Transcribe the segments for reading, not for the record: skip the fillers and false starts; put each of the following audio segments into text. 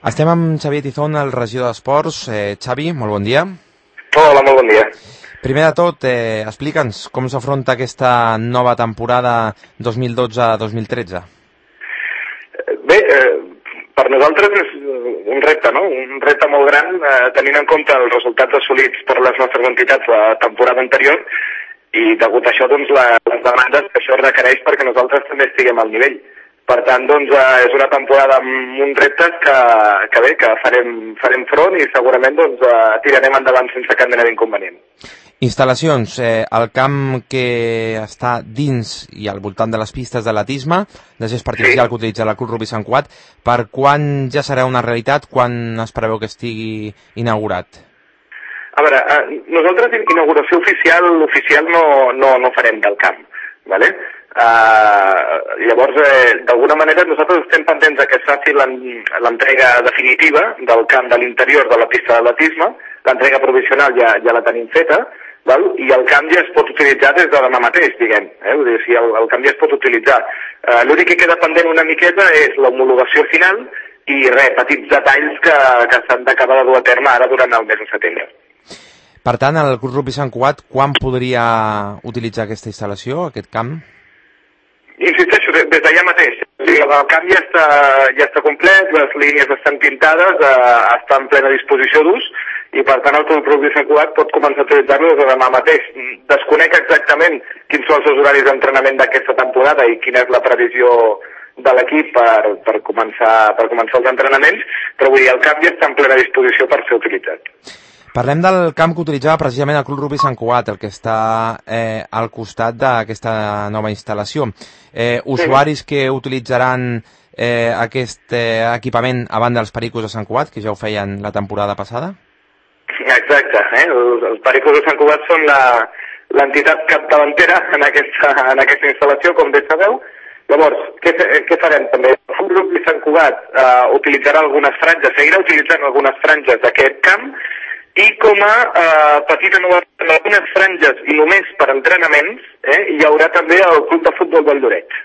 Estem amb Xavier Tizón, el regidor d'Esports. Xavi, molt bon dia. Hola, molt bon dia. Primer de tot, explica'ns com s'afronta aquesta nova temporada 2012-2013. Bé, per nosaltres és un repte, no? Un repte molt gran, tenint en compte els resultats assolits per les nostres entitats la temporada anterior i degut a això, doncs, les demandes que això requereix perquè nosaltres també estiguem al nivell. Per tant, doncs, és una temporada amb uns reptes que farem front i segurament doncs, tirarem endavant sense cap mena d'inconvenient. Instal·lacions. El camp que està dins i al voltant de les pistes d'atletisme, de gest artificial que utilitza el Club Rugby Sant Cugat, per quan ja serà una realitat? Quan es preveu que estigui inaugurat? A veure, nosaltres inauguració oficial no farem del camp, ¿vale? Llavors, d'alguna manera nosaltres estem pendents que es faci l'entrega definitiva del camp de l'interior de la pista d'atletisme. L'entrega provisional ja la tenim feta, val? I el camp ja es pot utilitzar des de demà mateix, diguem. Vull dir, si el camp ja es pot utilitzar. L'únic que queda pendent una miqueta és l'homologació final i petits detalls que s'han d'acabar de dur a terme ara durant el mes de setembre. Per tant, el Club Rugby Sant Cugat, quan podria utilitzar aquesta instal·lació, aquest camp? Insisteixo, des d'allà mateix. El camp ja està complet, les línies estan pintades, està en plena disposició d'ús i per tant el Club Rugby Sant Cugat pot començar a utilitzar-lo des de demà mateix. Desconec exactament quins són els seus horaris d'entrenament d'aquesta temporada i quina és la previsió de l'equip per començar els entrenaments, però vull dir, el camp ja està en plena disposició per ser utilitzat. Parlem del camp que utilitzava precisament el Club Rugby Sant Cugat, el que està al costat d'aquesta nova instal·lació. Usuaris que utilitzaran aquest equipament a banda dels Pericos de Sant Cugat, que ja ho feien la temporada passada? Exacte, els Pericos de Sant Cugat són l'entitat capdavantera en aquesta instal·lació, com bé sabeu. Llavors, què farem també? El Club Rugby Sant Cugat utilitzarà algunes franges, seguirà utilitzant algunes franges d'aquest camp i com a petita novetat en algunes franges i només per entrenaments hi haurà també el Club de Futbol del Lloret.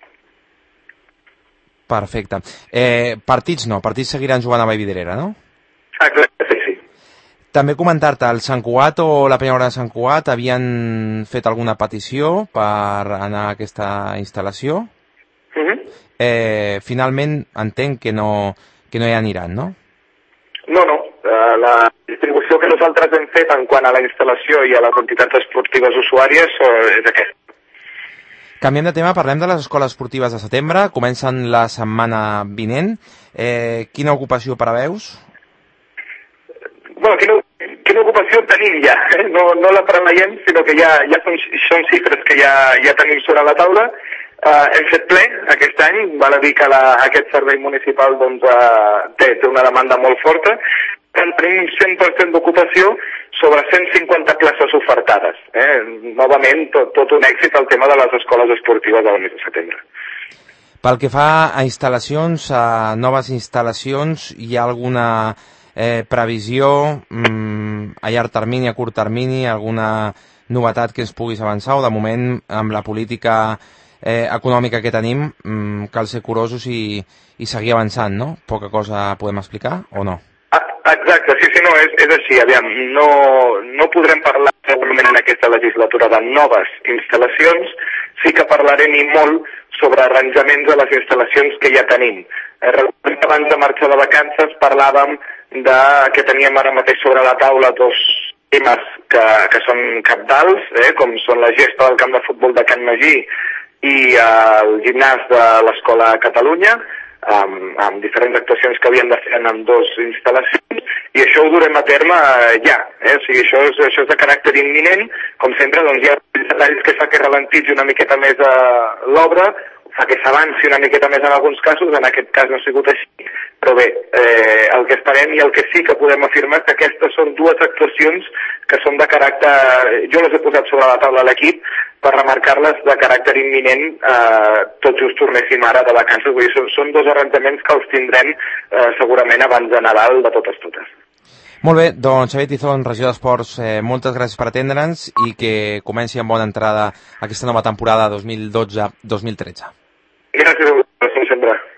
Perfecte. Partits no, partits seguiran jugant a Vallvidrera, no? Exacte, sí. També comentar-te, el Sant Cugat o la Penyora de Sant Cugat havien fet alguna petició per anar a aquesta instal·lació. Finalment entenc que no hi aniran, no? No. La distribució que nosaltres hem fet en quant a la instal·lació i a les entitats esportives usuàries és aquesta. Canviem de tema, parlem de les escoles esportives de setembre, comencen la setmana vinent. Quina ocupació preveus? Bueno, quina ocupació tenim ja, no la preveiem, sinó que ja són xifres que ja tenim sobre la taula. Hem fet ple aquest any, val a dir que aquest servei municipal doncs, té una demanda molt forta. Tenim un 100% d'ocupació sobre 150 places ofertades. Novament, tot un èxit el tema de les escoles esportives del mes de setembre. Pel que fa a instal·lacions, a noves instal·lacions, hi ha alguna previsió a llarg termini, a curt termini, alguna novetat que ens puguis avançar, o de moment, amb la política econòmica que tenim, cal ser curosos i seguir avançant, no? Poca cosa podem explicar, o no? Exacte, sí, no, és així. Aviam, no podrem parlar segurament en aquesta legislatura de noves instal·lacions, sí que parlarem i molt sobre arranjaments de les instal·lacions que ja tenim. Abans de marxar de vacances parlàvem que teníem ara mateix sobre la taula dos temes que són cabdals, com són la gespa del camp de futbol de Can Magí i el gimnàs de l'Escola Catalunya, amb diferents actuacions que havíem de fer en dues instal·lacions, i això ho durem a terme ja. O sigui, això és de caràcter imminent. Com sempre, doncs, hi ha detalls que fa que ralentitzi una miqueta més l'obra, fa que s'avanci una miqueta més en alguns casos, en aquest cas no ha sigut així, però bé, el que esperem i el que sí que podem afirmar és que aquestes són dues actuacions que són de caràcter, jo les he posat sobre la taula a l'equip per remarcar-les de caràcter imminent, tot just tornéssim ara de vacances, vull dir, són dos arranjaments que els tindrem segurament abans de Nadal de totes. Molt bé, doncs Xavier Tizón, regidor d'Esports, moltes gràcies per atendre'ns i que comenci amb bona entrada aquesta nova temporada 2012-2013. Gràcies a vosaltres, sempre.